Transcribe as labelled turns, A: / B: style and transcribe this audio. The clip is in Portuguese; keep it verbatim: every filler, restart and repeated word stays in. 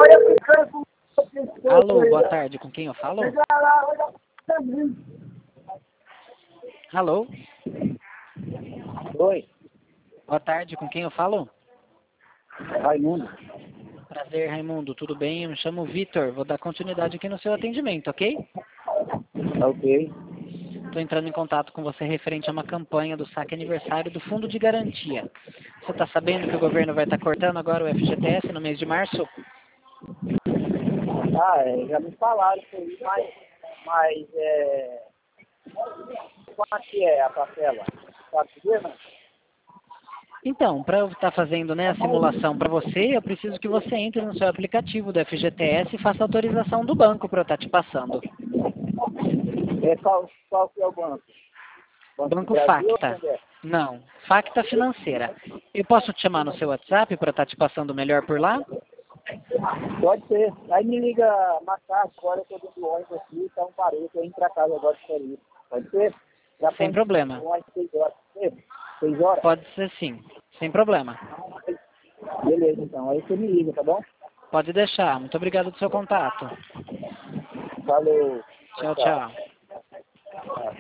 A: Alô, boa tarde, com quem eu falo? Alô?
B: Oi,
A: Boa tarde, com quem eu falo?
B: Raimundo.
A: Prazer, Raimundo, tudo bem? Eu me chamo Vitor, vou dar continuidade aqui no seu atendimento, ok?
B: Ok.
A: Estou entrando em contato com você referente a uma campanha do saque aniversário do Fundo de Garantia. Você está sabendo que o governo vai estar cortando agora o F G T S no mês de março?
B: Ah, é, já me falaram isso aí, mas, mas é... quanto que é a parcela? Sabe dizer, não?
A: Então, para eu estar fazendo, né, a simulação para você, eu preciso que você entre no seu aplicativo do F G T S e faça a autorização do banco para eu estar te passando.
B: É, qual, qual que é o banco? Banco do
A: Banco
B: Brasil ou
A: Facta.
B: Santander?
A: Não, Facta Financeira. Eu posso te chamar no seu WhatsApp para estar te passando melhor por lá?
B: Pode ser. Aí me liga mais tarde, agora eu tô dentro do ônibus aqui, então parei, tô indo pra casa agora de feliz. Pode ser? Já
A: Sem
B: põe
A: problema.
B: o ônibus seis horas. Pode ser? Seis horas?
A: Pode ser sim, sem problema.
B: Beleza, então. Aí você me liga, tá bom?
A: Pode deixar. Muito obrigado pelo seu contato.
B: Valeu.
A: Tchau,
B: Tchau.
A: tchau.
B: Tchau.